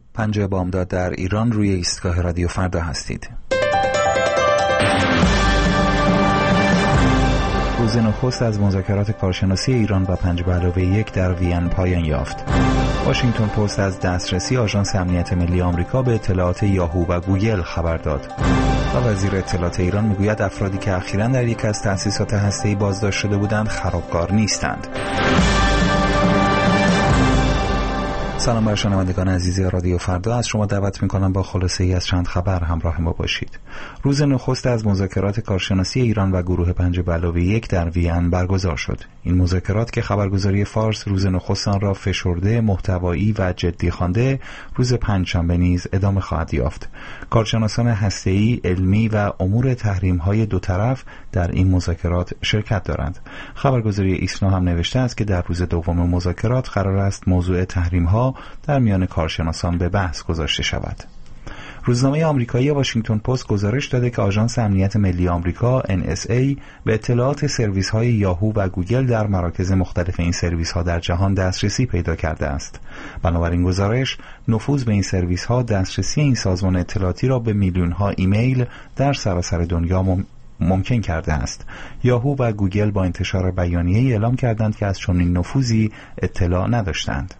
پنجه بامداد در ایران، روی ایستگاه رادیو فردا هستید. روز نخست از مذاکرات کارشناسی ایران و 5+1 در وین پایان یافت. واشنگتن پست از دسترسی آژانس امنیت ملی آمریکا به اطلاعات یاهو و گوگل خبر داد. و وزیر اطلاعات ایران میگوید افرادی که اخیراً در یک از تأسیسات هسته‌ای بازداشت شده بودند خرابکار نیستند. سلام بر شنوندگان عزیز رادیو فردا، از شما دعوت می‌کنم با خلاصه‌ای از چند خبر همراه ما باشید. روز نخست از مذاکرات کارشناسی ایران و گروه 5+1 در وین برگزار شد. این مذاکرات که خبرگزاری فارس روز نخست آن را فشرده، محتوایی و جدی خوانده، روز پنجشنبه نیز ادامه خواهد یافت. کارشناسان هسته‌ای، علمی و امور تحریم‌های دو طرف در این مذاکرات شرکت دارند. خبرگزاری ایسنا هم نوشته است که در روز دوم مذاکرات قرار است موضوع تحریم‌ها در میان کارشناسان به بحث گذاشته شود. روزنامه آمریکایی واشنگتن پست گزارش داده که آژانس امنیت ملی آمریکا NSA به اطلاعات سرویس‌های یاهو و گوگل در مراکز مختلف این سرویس‌ها در جهان دسترسی پیدا کرده است. بنابراین گزارش نفوذ به این سرویس‌ها دسترسی این سازمان اطلاعاتی را به میلیون‌ها ایمیل در سراسر دنیا ممکن کرده است. یاهو و گوگل با انتشار بیانیه‌ای اعلام کردند که از چنین نفوذی اطلاع نداشتند.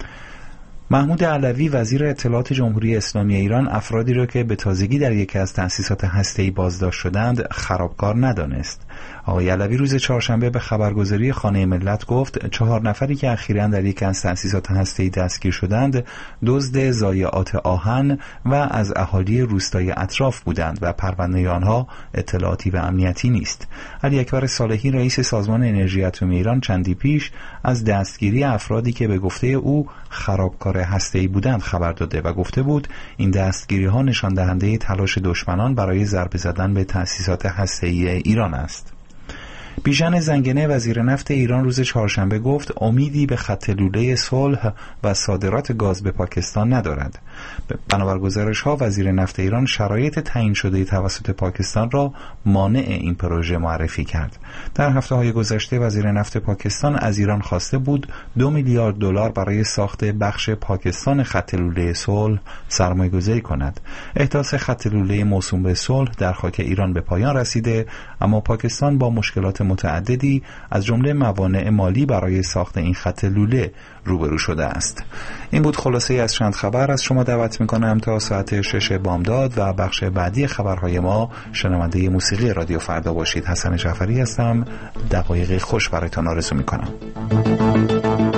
محمود علوی وزیر اطلاعات جمهوری اسلامی ایران افرادی را که به تازگی در یکی از تأسیسات هسته‌ای بازداشت شدند خرابکار ندانست. آقای علوی روز چهارشنبه به خبرگزاری خانه ملت گفت 4 نفری که اخیراً در یکی از تأسیسات هسته‌ای دستگیر شدند دزد ضایعات آهن و از اهالی روستای اطراف بودند و پرونده آنها اطلاعاتی و امنیتی نیست. علی اکبر صالحی رئیس سازمان انرژی اتمی ایران چندی پیش از دستگیری افرادی که به گفته او خرابکار هسته‌ای بودند خبر داده و گفته بود این دستگیری‌ها نشان دهنده تلاش دشمنان برای ضربه زدن به تأسیسات هسته‌ای ایران است. بیژن زنگنه وزیر نفت ایران روز چهارشنبه گفت امیدی به خط لوله صلح و صادرات گاز به پاکستان ندارد. بنابر گزارش‌ها وزیر نفت ایران شرایط تعیین شده توسط پاکستان را مانع این پروژه معرفی کرد. در هفته‌های گذشته وزیر نفت پاکستان از ایران خواسته بود 2 میلیارد دلار برای ساخت بخش پاکستان خط لوله صلح سرمایه‌گذاری کند. احداث خط لوله موسوم به صلح در خاک ایران به پایان رسیده، اما پاکستان با مشکلات متعددی از جمله موانع مالی برای ساخت این خط لوله روبرو شده است. این بود خلاصه از چند خبر. از شما دعوت میکنم تا ساعت 6 بامداد و بخش بعدی خبرهای ما شنونده موسیقی رادیو فردا باشید. حسن جعفری هستم. دقایق خوش برایتان آرزو میکنم.